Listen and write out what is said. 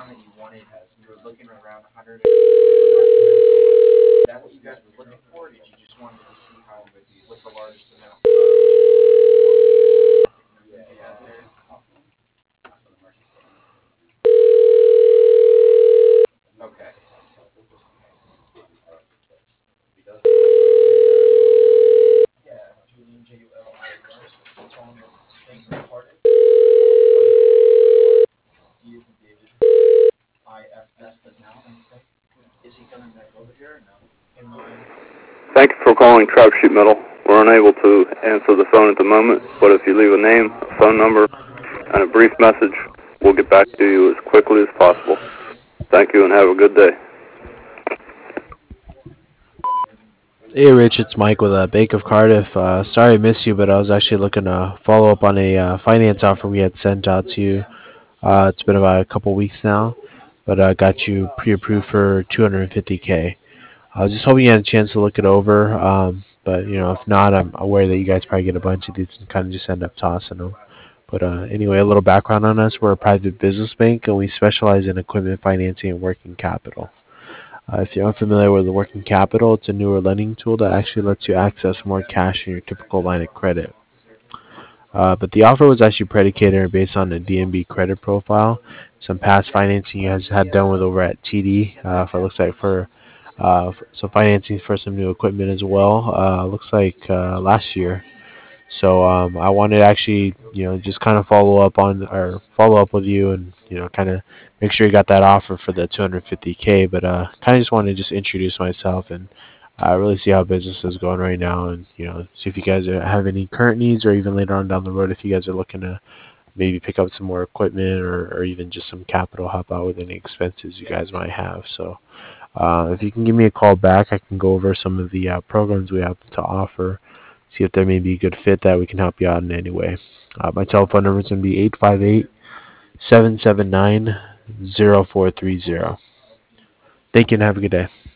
Thank you for calling Trap Sheet Metal. We're unable to answer the phone at the moment, but if you leave a name, a phone number, and a brief message, we'll get back to you as quickly as possible. Thank you and have a good day. Hey Rich, it's Mike with Bank of Cardiff. Sorry I missed you, but I was actually looking to follow up on a finance offer we had sent out to you. It's been about a couple weeks now, but got you pre-approved for 250K. I was just hoping you had a chance to look it over, but if not, I'm aware that you guys probably get a bunch of these and kind of just end up tossing them. But anyway, a little background on us: we're a private business bank, and we specialize in equipment financing and working capital. If you're unfamiliar with the working capital, it's a newer lending tool that actually lets you access more cash in your typical line of credit. But the offer was actually predicated based on the DNB credit profile, some past financing you guys had done with over at TD. For looks like for some financing for some new equipment as well. Looks like last year. So I wanted to actually, just kind of follow up with you and kind of make sure you got that offer for the 250K. But kind of just wanted to just introduce myself and really see how business is going right now, and see if you guys have any current needs, or even later on down the road if you guys are looking to maybe pick up some more equipment, or even just some capital help out with any expenses you guys might have. So if you can give me a call back, I can go over some of the programs we have to offer, see if there may be a good fit that we can help you out in any way. My telephone number is going to be 858-779-0430. Thank you and have a good day.